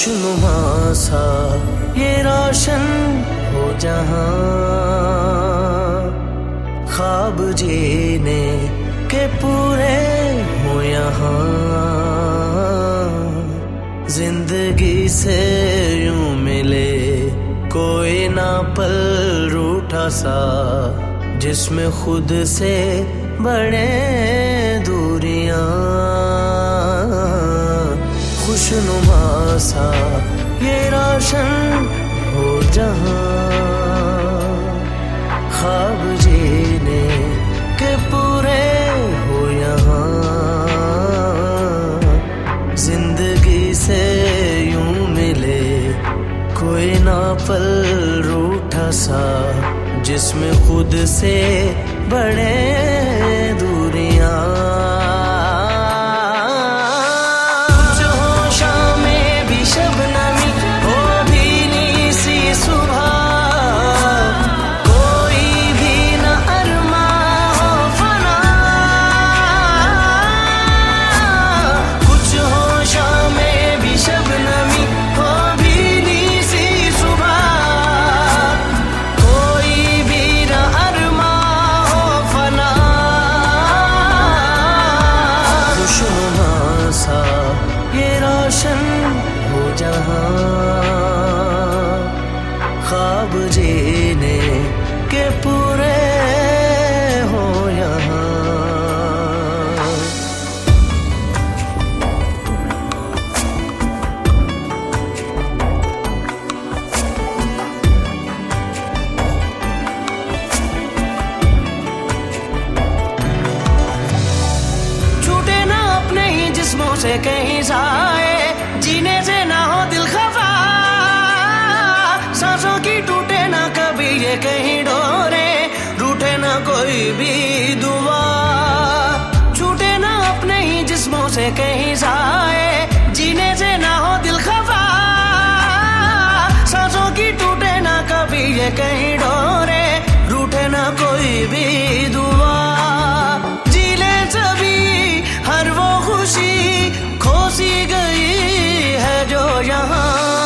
खुशनुमा सा ये रोशन हो जहां, ख्वाब जीने के पूरे हो यहाँ। जिंदगी से यूं मिले कोई ना पल रूठा सा, जिसमें खुद से बड़े दूरियां। खुशनुमा सा ये रोशन हो जहां, ख्वाब जीने के पूरे हो यहाँ। जिंदगी से यूं मिले कोई ना पल रूठा सा, जिसमें खुद से बड़े दूरियां। ख्वाब जीने के पूरे हो यहाँ। छूटे ना अपने ही जिस्मों से कहीं जाए, जीने से ना हो दिल खफा, सांसों की टूटे ना कभी ये कहीं डोरे, रूठे ना कोई भी दुआ। छूटे ना अपने ही जिस्मों से कहीं जाए, जीने से ना हो दिल खफा, सांसों की टूटे ना कभी ये कहीं डोरे, रूठे ना कोई भी दुआ। जी ले सभी हर वो खुशी खोसी गई है जो यहाँ।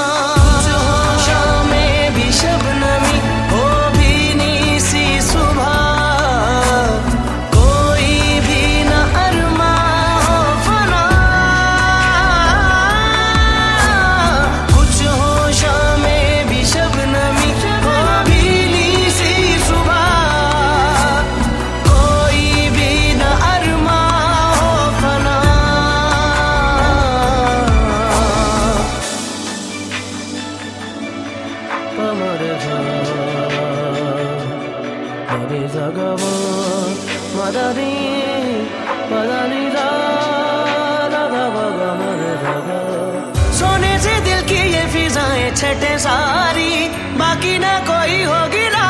सोने से दिल की ये फिजाएं छटे सारी, बाकी ना कोई होगी ना।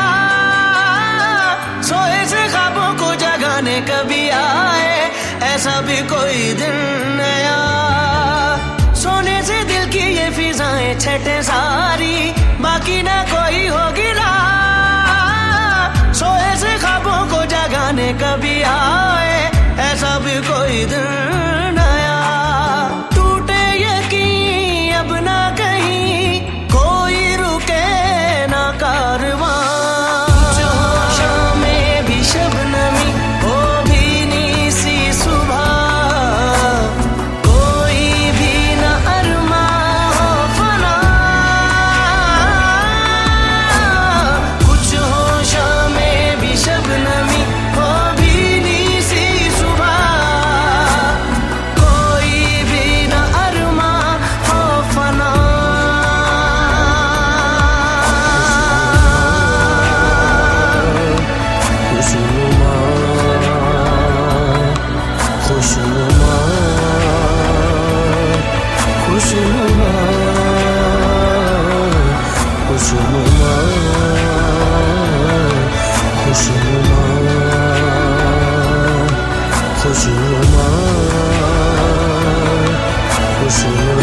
सोए से ख्वाबों को जगाने कभी आए, ऐसा भी कोई दिन नया। सोने से दिल की ये फिजाएं छटे सारी, बाकी ना कोई होगी ना। सोए से ख्वाबों को जगाने कभी आए, ऐसा भी कोई दिन नया। टूटे यकीन अब ना कहीं कोई रुके ना कारवां। शामें भी शबनमी हो भीनी सी सुबह, कोई भी ना अरमां हो फना। कुछ हो शामें भी शबनमी हो भीनी सी सुबह, कोई भी ना अरमां हो फना। खुशनुमा खुशनुमा खुशनुमा खुशनुमा खुशनुमा खुशनुमा खुशनुमा।